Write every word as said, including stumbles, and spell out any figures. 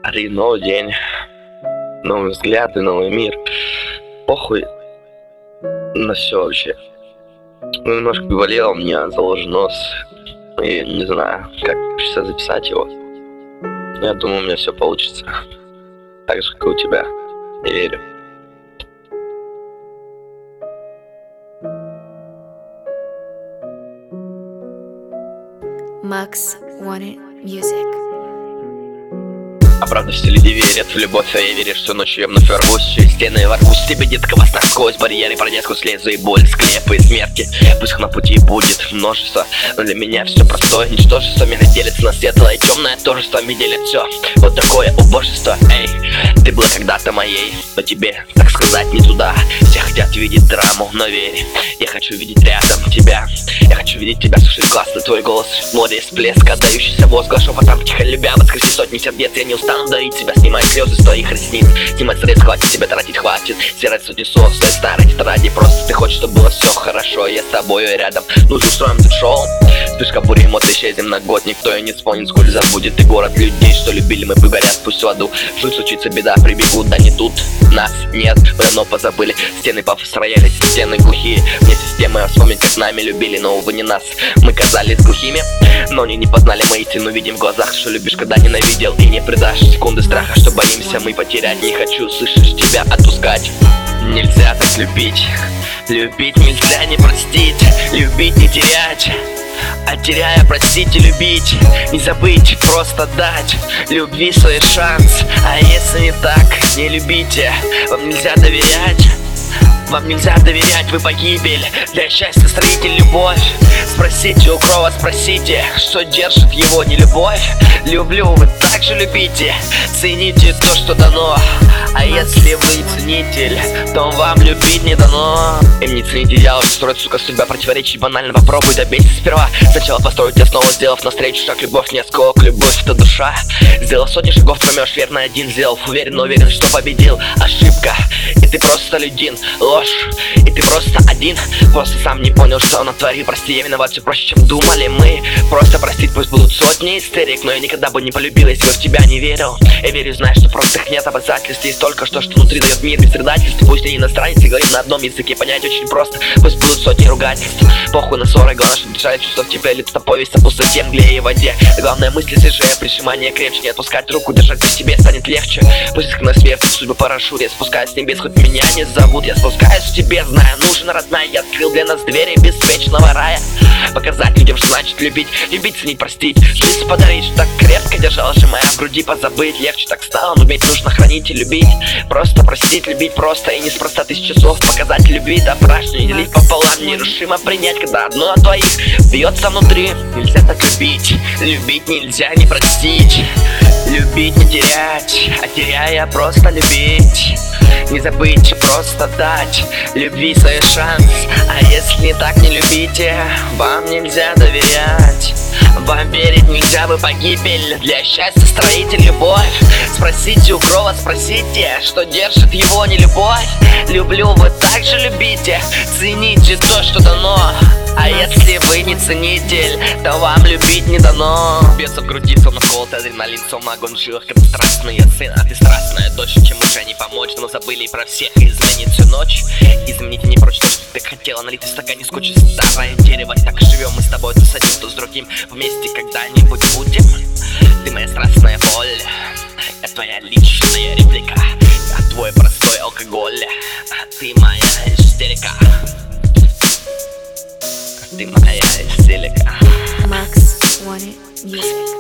Али, новый день, новый взгляд и новый мир. Похуй на все вообще. Ну, немножко болел, у меня заложен нос. И не знаю, как сейчас записать его. Но я думаю, у меня все получится. Так же, как и у тебя. Я верю. Max wanted music. А правда все люди верят в любовь, а я верю, что ночью я вновь ворвусь. Через стены ворвусь, тебе, детка, вас насквозь. Барьеры продеску слезу и боль, склепы и смерти. Пусть их на пути будет множество, но для меня все простое. Ничтожество меня делится на светлое и темное, тоже с вами делит все. Вот такое убожество. Эй, ты была когда-то моей, но тебе, так сказать, не туда. Все хотят видеть драму, но верь, я хочу видеть рядом тебя. Я хочу видеть тебя, слушать классный твой голос. Море всплеска, отдающийся возглас, шепотом тихо любя, воскресить сотни сердец. Я не устану дарить тебя, снимать слезы с твоих ресниц. Снимать средств хватит, тебя тратить хватит. Стирать сотни слов, своей старой тетради. Просто ты хочешь, чтобы было все хорошо, я с тобою рядом. Ну же устроим тут шоу. Вспышка бури эмоций, исчезнем на год. Никто и не вспомнит, сколь забудет. И город людей, что любили мы, погорят пусть в аду. Жуть случится беда, прибегут, да не тут. Нас нет, мы давно позабыли. Стены пафос роялись, стены глухие. Мне системы вспомнить, как нами любили, но увы не нас. Мы казались глухими, но они не познали мы истину. Видим в глазах, что любишь, когда ненавидел и не предашь. Секунды страха, что боимся мы потерять. Не хочу, слышишь, тебя отпускать. Нельзя так любить. Любить нельзя не простить. Любить не терять. А теряя, простить и любить. Не забыть, просто дать любви свой шанс. А если не так, не любите. Вам нельзя доверять. Вам нельзя доверять, вы погибель. Для счастья строитель любовь. Спросите у Крова, спросите, что держит его не любовь. Люблю, вы также любите. Цените то, что дано. А если вы ценитель, то вам любить не дано. Им не ценить идеал, что строит, сука, судьба противоречий. Банально попробуй добейся сперва. Сначала построить основу, сделав навстречу шаг. Любовь не осколок, любовь это душа. Сделал сотни шагов, поймешь верно один. Сделал уверен, уверен, что победил. Ошибка, и ты просто людин. Ложь, и ты просто один. Просто сам не понял, что натворил. Прости, я виноват, все проще, чем думали мы. Просто простить, пусть будут сотни истерик. Но я никогда бы не полюбил, если бы в тебя не верил. Я верю, знаешь, что просто их нет обязательств. Есть только что, что внутри дает мир без предательств. Пусть я иностранец и говорит на одном языке, понять очень просто. Пусть будут сотни ругательств. Похуй на ссоры, главное, что дышали чувства в тепле. Лица повесть о пустоте, мгле и воде. Главное мысли свежее, прижимание крепче. Не отпускать руку, держать при себе станет легче. Пусть их на смерть, судьбы парашют. Я спускаюсь с небес, хоть меня не зовут. Я спускаюсь к тебе, зная, нужен родная. Я открыл для нас двери беспечного рая. Показать людям, что значит любить. Любить, ценить, простить. Жизнь подарить, что так крепко держала, сжимая в груди. Позабыть легче так стало, но уметь нужно хранить и любить. Просто простить, любить просто. И неспроста тысячи слов показать любви. Да прашь, не делить пополам, нерушимо принять. Когда одно на двоих бьется внутри. Нельзя так любить. Любить нельзя не простить. Любить не терять, а теряя просто любить. Не забыть, просто дать любви свой шанс. А если не так, не любите. Вам нельзя доверять. Вам верить нельзя, вы погибель. Для счастья строитель любовь. Спросите у Крова, спросите, что держит его не любовь. Люблю, вы также любите. Цените то, что дано. А если вы не ценитель, то вам любить не дано. Бьется в груди, словно холод, адреналин, словно огонь в жилах. Как страстный сын, а ты страстная дочь. Чем уже не помочь, но забыли про всех. Изменить всю ночь. Измените не прочь то, что ты хотела. Налить в стакане скотча, старое дерево. Так и живем мы с тобой, то с одним, то с другим. Вместе когда-нибудь будем. Ты моя страстная боль. Я твоя личная реплика. Я твой простой алкоголь. А ты моя истерика. Ты моя истерика. Max wanted music.